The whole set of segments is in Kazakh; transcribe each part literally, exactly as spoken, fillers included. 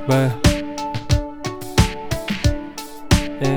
Б Э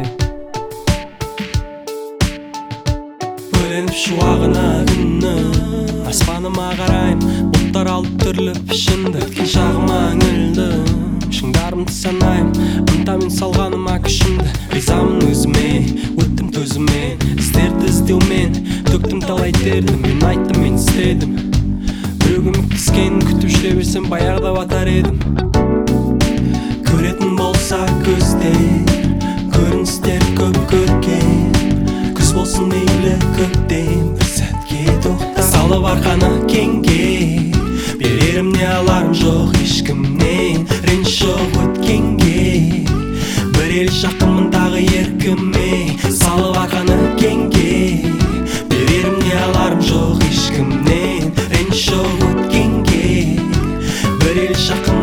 Бөленіп шуағына күннің аспаныма қарайым, бұлттар алып түрлі пішінді. Өткен шағыма үңілдім, шыңдарымды санайым, ынтамен салғаныма күшімді. Ризамын өзіме, өттім төзімен, іздерді іздеумен, төктім талай терді. Мен айттым, мен істедім, біреу көмектескенін күтіп жүре берсем баяғыда батар едім. Көретін болса көздер, көріністер көп көрген, күз болсын мейлі көктем, бір сәтке тоқта салып арқаны кеңге. Берерім не аларым жоқ ешкімнен, реніш жоқ өткенге. Бір ел жақынмын тағы еркіме, салып арқаны кеңге. Берерім не аларым жоқ ешкімнен, реніш жоқ өткенге. Бір ел жақын